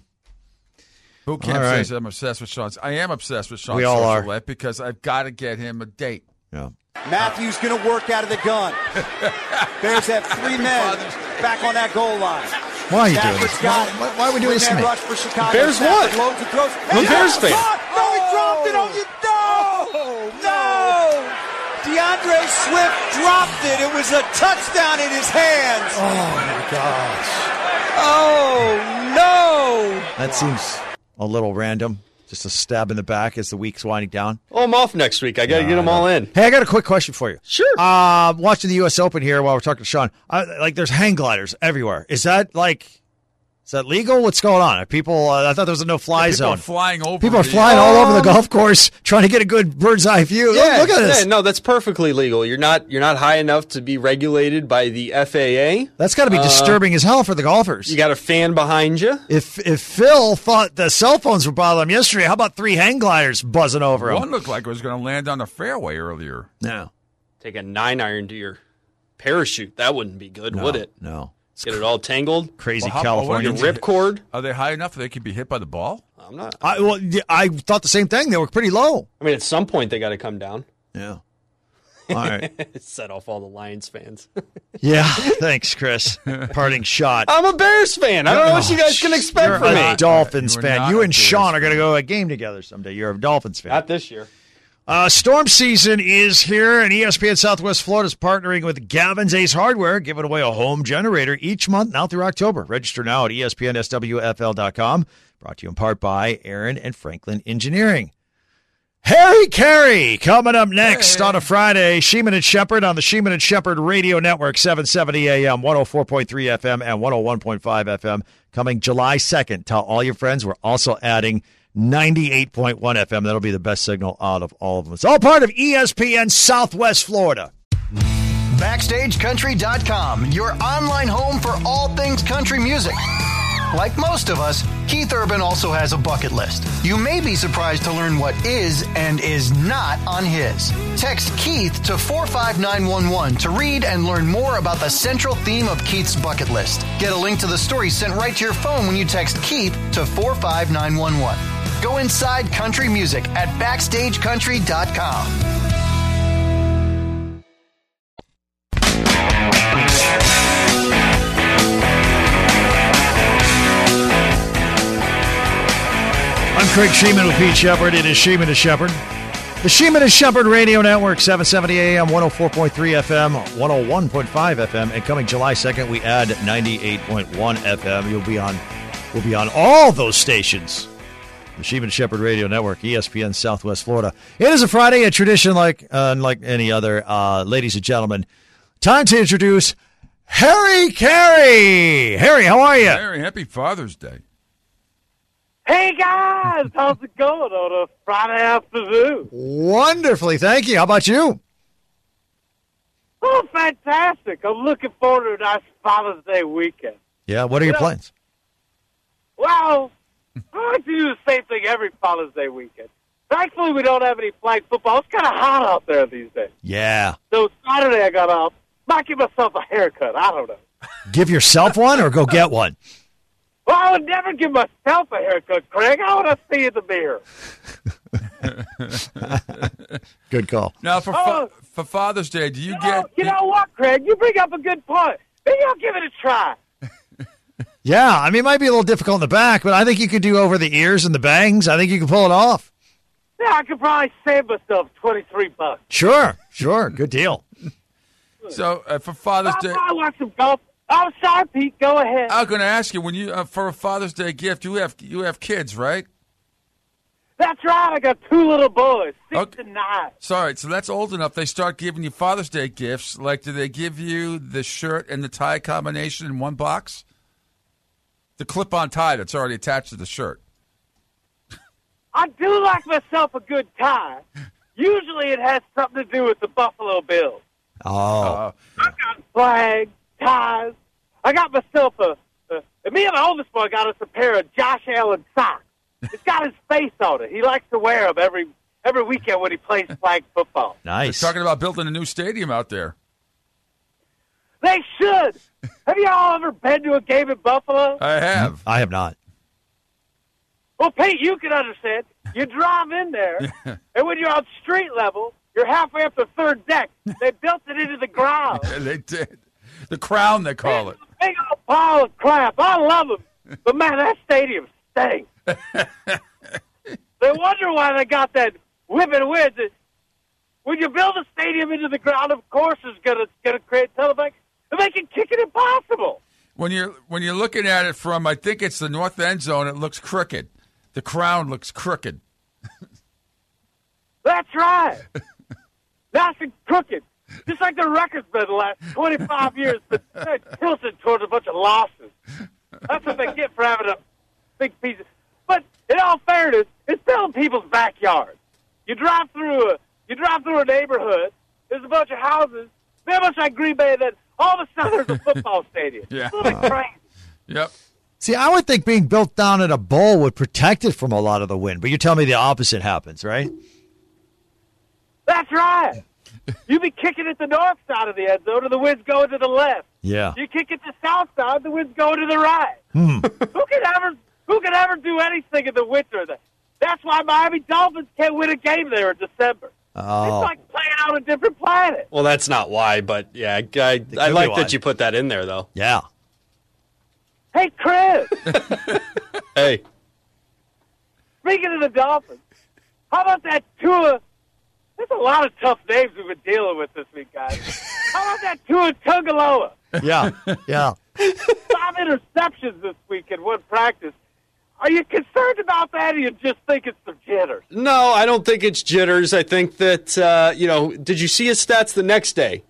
Speaker 2: Who can't
Speaker 1: All
Speaker 2: say
Speaker 1: right.
Speaker 2: that I'm obsessed with Sean? I am obsessed with Sean.
Speaker 1: We all are.
Speaker 2: Socialite because I've got to get him a date.
Speaker 1: Yeah.
Speaker 6: Matthews going to work out of the gun. Bears have three men back on that goal line.
Speaker 1: Why are you doing
Speaker 6: Stafford's
Speaker 1: this?
Speaker 6: got
Speaker 1: Why,
Speaker 6: it.
Speaker 1: why, why are we doing this to
Speaker 6: Three-man
Speaker 1: me?
Speaker 6: rush for Chicago.
Speaker 3: Bears
Speaker 6: Stafford
Speaker 3: won.
Speaker 6: loads and throws.
Speaker 3: I'm a Bears fan.
Speaker 6: No, he dropped it on you. No, no. DeAndre Swift dropped it. It was a touchdown in his hands.
Speaker 1: Oh my gosh.
Speaker 6: Oh, no.
Speaker 1: That seems a little random. Just a stab in the back as the week's winding down.
Speaker 3: Oh, I'm off next week. I got to get them all in.
Speaker 1: Hey, I got a quick question for you.
Speaker 3: Sure.
Speaker 1: Uh, watching the U S Open here while we're talking to Sean, I, like there's hang gliders everywhere. Is that like, is that legal? What's going on? Are people, uh, I thought there was a no-fly
Speaker 2: People
Speaker 1: zone.
Speaker 2: are flying over.
Speaker 1: People are
Speaker 2: the-
Speaker 1: flying all over the golf course trying to get a good bird's eye view.
Speaker 3: Yeah,
Speaker 1: look, look at this.
Speaker 3: yeah, no, that's perfectly legal. You're not you're not high enough to be regulated by the F A A.
Speaker 1: That's got to be disturbing as hell for the golfers.
Speaker 3: You got a fan behind you.
Speaker 1: If if Phil thought the cell phones were bothering him yesterday, how about three hang gliders buzzing over him?
Speaker 2: One looked like it was going to land on the fairway earlier.
Speaker 1: No.
Speaker 3: Take a nine iron to your parachute. That wouldn't be good,
Speaker 1: No,
Speaker 3: would it?
Speaker 1: No.
Speaker 3: Get it all tangled.
Speaker 1: Crazy
Speaker 2: Well, how-
Speaker 1: California.
Speaker 2: well,
Speaker 3: Your ripcord.
Speaker 2: Are they high enough that they could be hit by the ball?
Speaker 3: I'm not.
Speaker 1: I, well, yeah, I thought the same thing. They were pretty low.
Speaker 3: I mean, at some point they got to come down.
Speaker 1: Yeah. All right.
Speaker 3: Set off all the Lions fans.
Speaker 1: Yeah. Thanks, Chris. Parting shot.
Speaker 3: I'm a Bears fan. I don't know what you guys can expect
Speaker 1: You're
Speaker 3: from
Speaker 1: a
Speaker 3: me.
Speaker 1: Dolphins
Speaker 2: You are
Speaker 1: fan.
Speaker 2: not
Speaker 1: You
Speaker 2: a
Speaker 1: and
Speaker 2: Bears
Speaker 1: Sean are going to go to a game together someday. You're a Dolphins fan.
Speaker 3: Not this year.
Speaker 1: Uh, storm season is here, and E S P N Southwest Florida is partnering with Gavin's Ace Hardware, giving away a home generator each month now through October. Register now at E S P N S W F L dot com. Brought to you in part by Aaron and Franklin Engineering. Harry Carey coming up next
Speaker 2: Hey.
Speaker 1: on a Friday. Sheeman and Shepherd on the Sheeman and Shepherd Radio Network, seven seventy A M, one oh four point three F M, and one oh one point five F M. Coming July second. Tell all your friends we're also adding ninety-eight point one F M. That'll be the best signal out of all of them. It's all part of E S P N Southwest Florida.
Speaker 7: Backstage Country dot com, your online home for all things country music. Like most of us, Keith Urban also has a bucket list. You may be surprised to learn what is and is not on his. Text Keith to four five nine one one to read and learn more about the central theme of Keith's bucket list. Get a link to the story sent right to your phone when you text Keith to four five nine one one. Go inside country music at Backstage Country dot com.
Speaker 1: I'm Craig Sheeman with Pete Shepard. It is Sheeman and Shepherd. The Sheeman and Shepherd Radio Network, seven seventy A M, one oh four point three F M, one oh one point five F M, and coming July second, we add ninety-eight point one F M. You'll be on, we'll be on all those stations. The Sheeman and Shepherd Radio Network, E S P N Southwest Florida. It is a Friday, a tradition like uh, unlike any other. Uh, ladies and gentlemen, time to introduce Harry Carey. Harry, how are you?
Speaker 2: Very happy Father's Day.
Speaker 8: Hey guys, how's it going on a Friday afternoon?
Speaker 1: Wonderfully, thank you. How about you?
Speaker 8: Oh, fantastic. I'm looking forward to a nice Father's Day weekend.
Speaker 1: Yeah, what are your
Speaker 8: Yeah.
Speaker 1: plans?
Speaker 8: Well, I like to do the same thing every Father's Day weekend. Thankfully, we don't have any flag football. It's kind of hot out there these days.
Speaker 1: Yeah.
Speaker 8: So Saturday I got off. Might give myself a haircut. I don't know.
Speaker 1: Give yourself one or go get one?
Speaker 8: Well, I would never give myself a haircut, Craig. I want to see in the mirror.
Speaker 1: Good call.
Speaker 2: Now, for
Speaker 8: Oh.
Speaker 2: fa- for Father's Day, do you,
Speaker 8: You
Speaker 2: get?
Speaker 8: know, you know what, Craig? You bring up a good point. Maybe I'll give it a try.
Speaker 1: Yeah, I mean, it might be a little difficult in the back, but I think you could do over the ears and the bangs. I think you can pull it off.
Speaker 8: Yeah, I could probably save myself twenty-three bucks.
Speaker 1: Sure, sure. Good deal.
Speaker 2: So uh, for Father's
Speaker 8: I'll
Speaker 2: Day,
Speaker 8: probably watch some golf. I'm sorry, Pete. Go ahead.
Speaker 2: I'm going to ask you when you uh, for a Father's Day gift, you have you have kids, right?
Speaker 8: That's right. I got two little boys, six
Speaker 2: Okay.
Speaker 8: and nine.
Speaker 2: Sorry, so that's old enough. They start giving you Father's Day gifts. Like, do they give you the shirt and the tie combination in one box? The clip-on tie that's already attached to the shirt.
Speaker 8: I do like myself a good tie. Usually it has something to do with the Buffalo Bills.
Speaker 1: Oh,
Speaker 2: Uh,
Speaker 8: I got flags, ties. I got myself a, a and me and my oldest boy got us a pair of Josh Allen socks. It's got his face on it. He likes to wear them every every weekend when he plays flag football.
Speaker 2: they're
Speaker 1: nice.
Speaker 2: talking about building a new stadium out there.
Speaker 8: They should. Have y'all ever been to a game in Buffalo?
Speaker 2: I have.
Speaker 1: I have not.
Speaker 8: Well, Pete, you can understand. You drive in there, and when you're on street level, you're halfway up the third deck. They built it into the ground.
Speaker 2: Yeah, they did. The crown, they call it.
Speaker 8: Big old pile of crap. I love them. But, man, that stadium stinks. They wonder why they got that whipping wind. When you build a stadium into the ground, of course, it's going to going to create television. To make it kick it impossible.
Speaker 2: when you're when you're looking at it from, I think it's the north end zone, it looks crooked. The crown looks crooked.
Speaker 8: That's right. Nice and crooked. Just like the record's been the last twenty-five years, but they're tilted towards a bunch of losses. That's what they get for having a big piece of... But in all fairness, it's still in people's backyards. You drive through a you drive through a neighborhood, there's a bunch of houses, very much like Green Bay, that all of a sudden there's a football stadium.
Speaker 2: Yeah.
Speaker 8: It's a little bit crazy.
Speaker 2: Yep.
Speaker 1: See, I would think being built down at a bowl would protect it from a lot of the wind, but you're telling me the opposite happens, right?
Speaker 8: That's right. You be kicking at the north side of the end zone, and the wind's going to the left.
Speaker 1: Yeah.
Speaker 8: You kick at the south side, the wind's going to the right.
Speaker 1: Hmm.
Speaker 8: Who can ever who can ever do anything in the winter? That's why Miami Dolphins can't win a game there in December.
Speaker 1: Oh.
Speaker 8: It's like playing on a different planet.
Speaker 3: Well, that's not why, but yeah, I, I, I like that you put that in there, though.
Speaker 1: Yeah.
Speaker 8: Hey, Chris.
Speaker 3: Hey.
Speaker 8: Speaking of the Dolphins, how about that Tua? There's a lot of tough names we've been dealing with this week, guys. How about that Tua Tagovailoa?
Speaker 1: Yeah. Yeah.
Speaker 8: Five interceptions this week in one practice. Are you concerned about that, or you just think it's some jitters?
Speaker 3: No, I don't think it's jitters. I think that, uh, you know, did you see his stats the next day?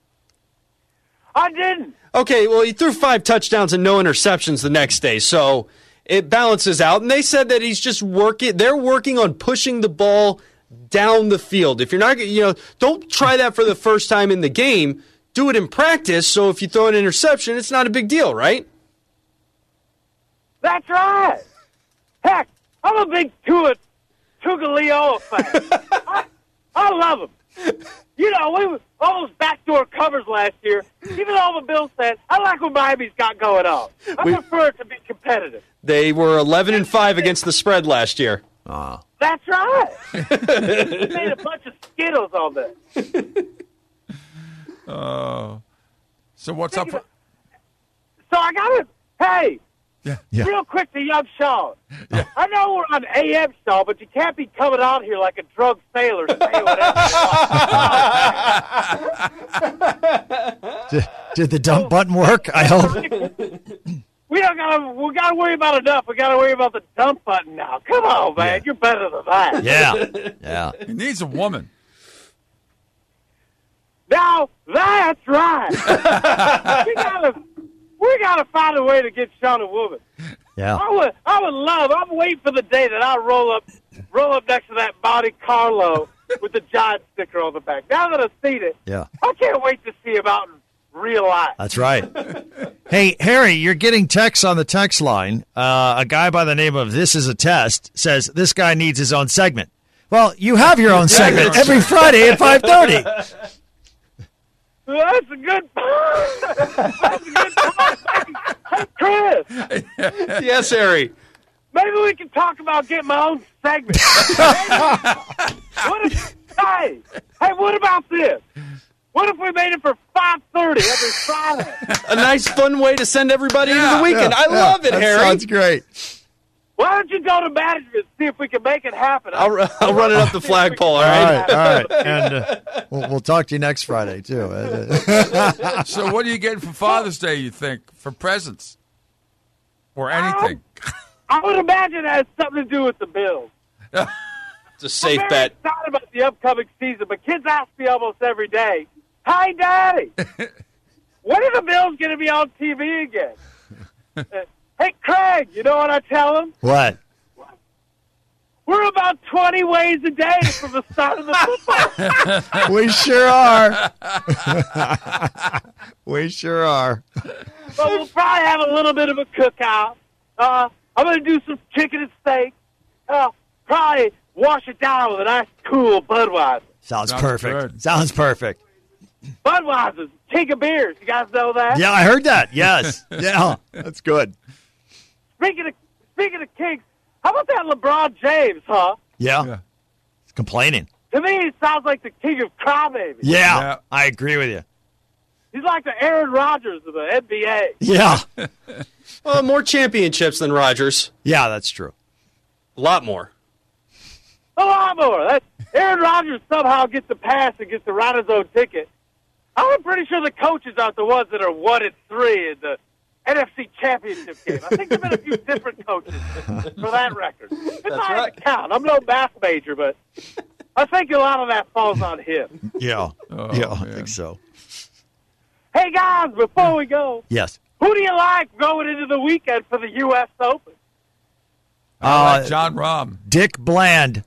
Speaker 8: I didn't.
Speaker 3: Okay, well, he threw five touchdowns and no interceptions the next day, so it balances out. And they said that he's just working, they're working on pushing the ball down the field. If you're not, you know, don't try that for the first time in the game. Do it in practice, so if you throw an interception, it's not a big deal, right?
Speaker 8: That's right. Heck, I'm a big Tua Tagovailoa fan. I, I love him. You know, we were all those backdoor covers last year. Even all the Bills fans, I like what Miami's got going on. I
Speaker 3: We-
Speaker 8: prefer it to be competitive.
Speaker 3: They were eleven and five against the spread last year.
Speaker 1: Oh.
Speaker 8: That's right. They made a bunch of Skittles on this.
Speaker 2: Oh. So what's up? For,
Speaker 8: So I got to, hey,
Speaker 2: yeah.
Speaker 1: Yeah.
Speaker 8: real quick to young Sean. I know we're on A M, Sean, but you can't be coming out here like a drug sailor saying whatever.
Speaker 1: Did, did the dump button work? I hope.
Speaker 8: We don't gotta. We gotta worry about enough. We gotta worry about the dump button now. Come on, man.
Speaker 1: Yeah.
Speaker 8: You're better than that.
Speaker 1: Yeah. Yeah.
Speaker 2: He needs a woman.
Speaker 8: Now that's right. we gotta. We gotta find a way to get Sean a woman.
Speaker 1: Yeah.
Speaker 8: I would. I would love. I'm waiting for the day that I roll up, roll up next to that Monte Carlo with the giant sticker on the back. Now that I've seen it,
Speaker 1: Yeah.
Speaker 8: I can't wait to see him out in real life.
Speaker 1: That's right. Hey, Harry, you're getting texts on the text line. Uh, a guy by the name of This Is a Test says this guy needs his own segment. Well, you have your own segment every Friday at five thirty.
Speaker 8: That's a good. That's a good point. Hey, Chris.
Speaker 3: Yes, Harry.
Speaker 8: Maybe we can talk about getting my own segment. what if, hey, hey, what about this? What if we made it for five thirty every Friday?
Speaker 3: A nice, fun way to send everybody into the weekend. I
Speaker 1: Yeah,
Speaker 3: love it,
Speaker 1: that
Speaker 3: Harry.
Speaker 1: Sounds great.
Speaker 8: Why don't you go to management and see if we can make it happen?
Speaker 3: I'll, ru- I'll run it up the flagpole, all
Speaker 1: All
Speaker 3: right?
Speaker 1: right. All right. And uh, we'll, we'll talk to you next Friday, too.
Speaker 2: So what are you getting for Father's Day, you think, for presents? Or anything?
Speaker 8: I would imagine it has something to do with the Bills.
Speaker 3: It's a safe
Speaker 8: I'm very
Speaker 3: bet.
Speaker 8: excited about the upcoming season, but kids ask me almost every day, "Hi, Daddy, when are the Bills going to be on T V again?" Uh, hey, Craig, you know what I tell them?
Speaker 1: What?
Speaker 8: We're about twenty ways a day from the start of the football.
Speaker 1: We sure are. We sure are.
Speaker 8: But we'll probably have a little bit of a cookout. Uh, I'm going to do some chicken and steak. Uh, probably wash it down with a nice, cool Budweiser.
Speaker 1: Sounds,
Speaker 2: Sounds
Speaker 1: perfect.
Speaker 2: good.
Speaker 1: Sounds perfect.
Speaker 8: Budweiser's king of beers. You guys know that?
Speaker 1: Yeah, I heard that. Yes. Yeah, that's good.
Speaker 8: Speaking of speaking of kings, how about that LeBron James, huh?
Speaker 1: Yeah.
Speaker 2: Yeah.
Speaker 1: It's complaining.
Speaker 8: To me, he sounds like the king of crybaby.
Speaker 1: Yeah,
Speaker 2: Yeah.
Speaker 1: I agree with you.
Speaker 8: He's like the Aaron Rodgers of the N B A.
Speaker 1: Yeah.
Speaker 3: Well, more championships than Rodgers.
Speaker 1: Yeah, that's true.
Speaker 3: A lot more.
Speaker 8: A lot more. That, Aaron Rodgers somehow gets the pass and gets to write his own ticket. I'm pretty sure the coaches aren't the ones that are one and three in the N F C Championship game. I think there've been a few different coaches for that record. It's
Speaker 3: That's
Speaker 8: hard
Speaker 3: right.
Speaker 8: to count. I'm no math major, but I think a lot of that falls on him.
Speaker 1: Yeah.
Speaker 2: Oh,
Speaker 1: yeah, I
Speaker 2: man.
Speaker 1: think so.
Speaker 8: Hey, guys, before we go,
Speaker 1: Yes.
Speaker 8: who do you like going into the weekend for the U S Open?
Speaker 2: I like
Speaker 1: Uh,
Speaker 2: John Rahm.
Speaker 1: Dick Bland.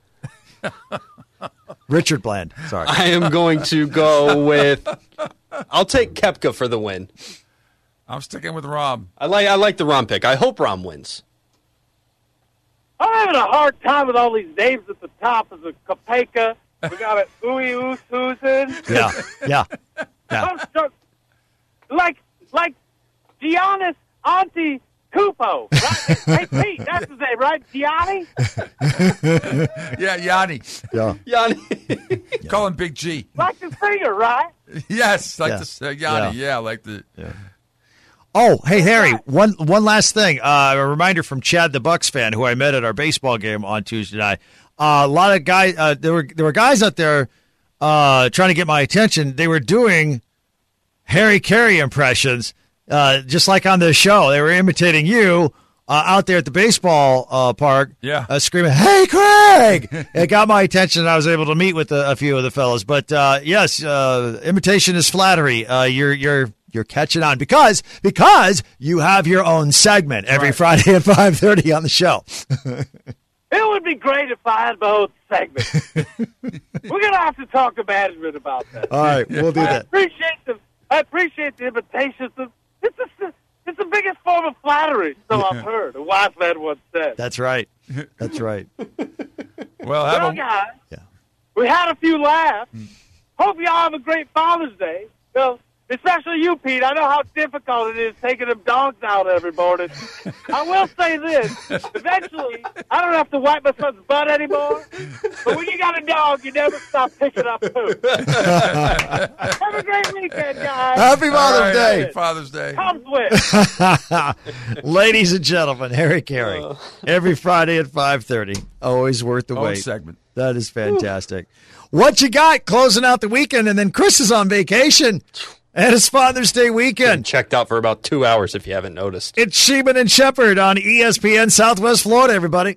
Speaker 1: Richard Bland. Sorry.
Speaker 3: I am going to go with. I'll take Koepka for the win.
Speaker 2: I'm sticking with Rahm.
Speaker 3: I like I like the Rahm pick. I hope Rahm wins.
Speaker 8: I'm having a hard time with all these names at the top. There's a Kopeka. We got an Uwe Oosthuizen.
Speaker 1: Yeah. Yeah. Yeah.
Speaker 8: I'm so- Like, like Giannis Antetokounmpo. Right? Hey, Pete, that's his name, right? Gianni?
Speaker 2: Yeah, Yanni.
Speaker 1: Yeah.
Speaker 3: Yanni.
Speaker 2: Call him Big G.
Speaker 8: Like the singer, right?
Speaker 2: Yes, like
Speaker 1: Yeah.
Speaker 2: the uh, Yanni.
Speaker 1: Yeah.
Speaker 2: Yeah, like the.
Speaker 1: Oh, hey, Harry, one one last thing. Uh, a reminder from Chad, the Bucks fan, who I met at our baseball game on Tuesday night. Uh, a lot of guys, uh, there were there were guys out there uh, trying to get my attention. They were doing Harry Carey impressions, uh, just like on the show. They were imitating you uh, out there at the baseball uh, park,
Speaker 2: Yeah.
Speaker 1: uh, screaming, "Hey, Craig!" It got my attention, and I was able to meet with a, a few of the fellas. But uh, yes, uh, imitation is flattery. Uh, you're you're you're catching on because because you have your own segment every
Speaker 2: Right.
Speaker 1: Friday at five thirty on the show.
Speaker 8: It would be great if I had my own segment. We're going to have to talk to management about that.
Speaker 1: All right, we'll do
Speaker 8: I
Speaker 1: that.
Speaker 8: appreciate the I appreciate the invitations. It's the it's the biggest form of flattery, so I've heard. A wise man once said.
Speaker 1: That's right. That's right.
Speaker 2: Well, have
Speaker 8: Well,
Speaker 2: a,
Speaker 8: guys,
Speaker 1: Yeah.
Speaker 8: we had a few laughs. Hope y'all have a great Father's Day. Well, especially you, Pete. I know how difficult it is taking them dogs out every morning. I will say this. Eventually, I don't have to wipe my son's butt anymore. But when you got a dog, you never stop picking up poop. Have a great weekend, guys.
Speaker 1: Happy
Speaker 2: All
Speaker 1: Father's
Speaker 2: right,
Speaker 1: Day.
Speaker 2: happy Father's Day.
Speaker 8: Come with.
Speaker 1: Ladies and gentlemen, Harry Carey, every Friday at five thirty. Always worth the
Speaker 2: Own
Speaker 1: wait.
Speaker 2: segment.
Speaker 1: That is fantastic. What you got closing out the weekend? And then Chris is on vacation and it's Father's Day weekend.
Speaker 3: Checked out for about two hours if you haven't noticed.
Speaker 1: It's Sheeman and Shepherd on E S P N Southwest Florida, everybody.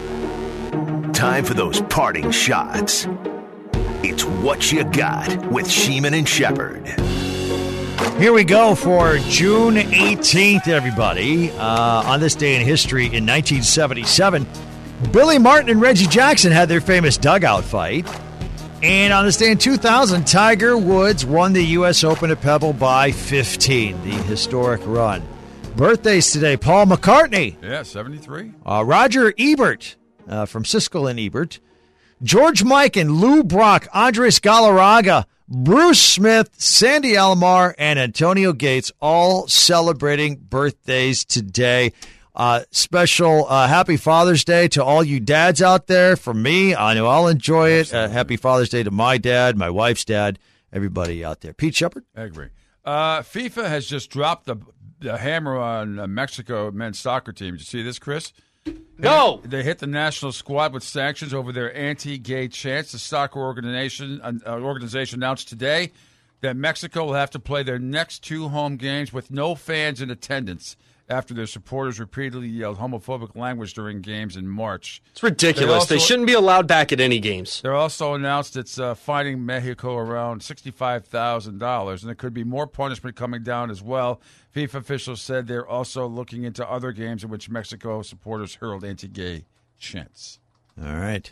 Speaker 9: Time for those parting shots. It's What You Got with Sheeman and Shepherd.
Speaker 1: Here we go for June eighteenth, everybody. Uh, on this day in history in nineteen seventy-seven, Billy Martin and Reggie Jackson had their famous dugout fight. And on this day in two thousand, Tiger Woods won the U S Open at Pebble by fifteen, the historic run. Birthdays today, Paul McCartney,
Speaker 2: Yeah, seventy-three.
Speaker 1: uh, Roger Ebert uh, from Siskel and Ebert, George Mikan, Lou Brock, Andres Galarraga, Bruce Smith, Sandy Alomar, and Antonio Gates all celebrating birthdays today. Uh, special uh, happy Father's Day to all you dads out there. From me, I know I'll enjoy it. Uh, happy Father's Day to my dad, my wife's dad, everybody out there. Pete Shepard?
Speaker 2: I agree. Uh, FIFA has just dropped the, the hammer on uh, Mexico men's soccer team. Did you see this, Chris?
Speaker 3: No.
Speaker 2: They hit the national squad with sanctions over their anti-gay chants. The soccer organization uh, organization announced today that Mexico will have to play their next two home games with no fans in attendance after their supporters repeatedly yelled homophobic language during games in March.
Speaker 3: It's ridiculous.
Speaker 2: They also-
Speaker 3: They shouldn't be allowed back at any games.
Speaker 2: They're also announced it's uh, fining Mexico around sixty-five thousand dollars, and there could be more punishment coming down as well. FIFA officials said they're also looking into other games in which Mexico supporters hurled anti-gay chants.
Speaker 1: All right.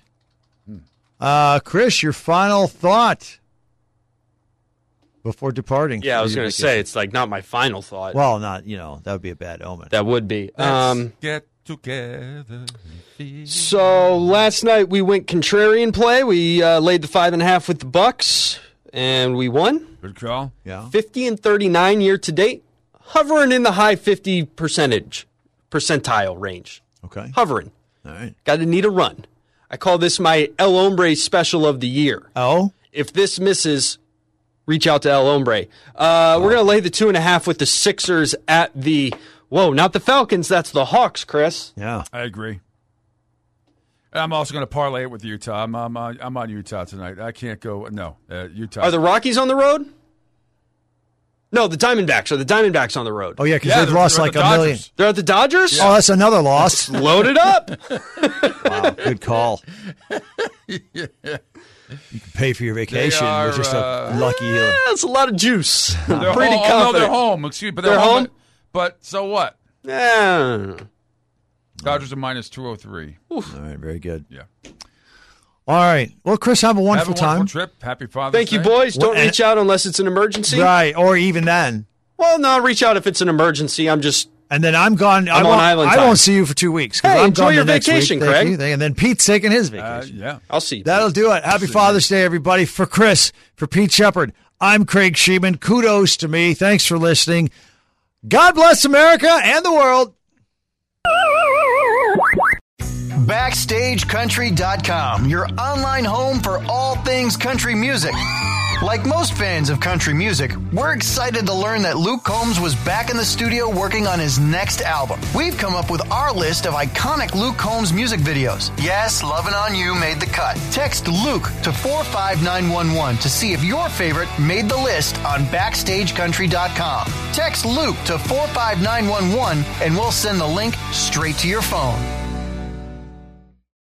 Speaker 1: Uh, Chris, your final thought before departing.
Speaker 3: Yeah, I
Speaker 1: for
Speaker 3: was
Speaker 1: your
Speaker 3: going to
Speaker 1: vacation.
Speaker 3: say, it's like not my final thought.
Speaker 1: Well, not, you know, that would be a bad omen.
Speaker 3: That would be.
Speaker 2: Let's
Speaker 3: Um,
Speaker 2: get together. and feel-
Speaker 3: so last night we went contrarian play. We uh, laid the five and a half with the Bucks, and we won.
Speaker 2: Good call.
Speaker 1: Yeah.
Speaker 3: fifty and thirty-nine year to date, hovering in the high fifty percentage percentile range.
Speaker 1: Okay.
Speaker 3: Hovering.
Speaker 1: All right.
Speaker 3: Got to need a run. I call this my El Hombre special of the year.
Speaker 1: Oh?
Speaker 3: If this misses, reach out to El Hombre. Uh, we're going to lay the two and a half with the Sixers at the, whoa, not the Falcons, that's the Hawks, Chris.
Speaker 1: Yeah.
Speaker 2: I agree. And I'm also going to parlay it with Utah. I'm, I'm, on- I'm on Utah tonight. I can't go. No, uh, Utah.
Speaker 3: Are the Rockies on the road? No, the Diamondbacks. Are the Diamondbacks on the road?
Speaker 1: Oh, yeah, because
Speaker 2: Yeah,
Speaker 1: they've
Speaker 2: they're-
Speaker 1: lost
Speaker 2: they're
Speaker 1: like
Speaker 2: the
Speaker 1: a
Speaker 2: Dodgers.
Speaker 1: million.
Speaker 3: They're at the Dodgers?
Speaker 1: Oh, that's another loss.
Speaker 3: Load it up.
Speaker 1: Wow, good call. You can pay for your vacation.
Speaker 2: are,
Speaker 1: We're just a
Speaker 2: uh,
Speaker 1: lucky. Uh,
Speaker 3: That's a lot of juice. I'm
Speaker 2: They're
Speaker 3: pretty
Speaker 2: home. Oh, no,
Speaker 3: confident.
Speaker 2: they're home. Excuse me, but they're,
Speaker 3: They're
Speaker 2: home.
Speaker 3: home?
Speaker 2: But, but so what?
Speaker 3: Yeah.
Speaker 2: Dodgers are minus two oh three.
Speaker 1: all right, very good.
Speaker 2: Yeah.
Speaker 1: All right. Well, Chris, have a
Speaker 2: Have a
Speaker 1: wonderful
Speaker 2: wonderful
Speaker 1: time.
Speaker 2: trip. Happy Father's
Speaker 3: Thank you,
Speaker 2: Day.
Speaker 3: boys. Don't
Speaker 1: Well,
Speaker 3: reach out unless it's an emergency.
Speaker 1: Right, or even then.
Speaker 3: Well, no, reach out if it's an emergency. I'm just
Speaker 1: And then I'm gone. I
Speaker 3: I'm
Speaker 1: won't,
Speaker 3: on island
Speaker 1: I
Speaker 3: time.
Speaker 1: won't see you for two weeks. 'cause
Speaker 3: Hey,
Speaker 1: I'm
Speaker 3: enjoy
Speaker 1: gone
Speaker 3: your
Speaker 1: the next
Speaker 3: vacation,
Speaker 1: week. Thank
Speaker 3: Craig.
Speaker 1: you. Thank you. And then Pete's taking his
Speaker 2: Uh,
Speaker 1: vacation.
Speaker 2: yeah.
Speaker 3: I'll see you.
Speaker 1: That'll do it. Happy Father's Day, everybody. For Chris, for Pete Shepard, I'm Craig Sheeman. Kudos to me. Thanks for listening. God bless America and the world.
Speaker 7: Backstage Country dot com, your online home for all things country music. Like most fans of country music, we're excited to learn that Luke Combs was back in the studio working on his next album. We've come up with our list of iconic Luke Combs music videos. Yes, Lovin' On You made the cut. Text Luke to four five nine one one to see if your favorite made the list on Backstage Country dot com. Text Luke to four five nine one one and we'll send the link straight to your phone.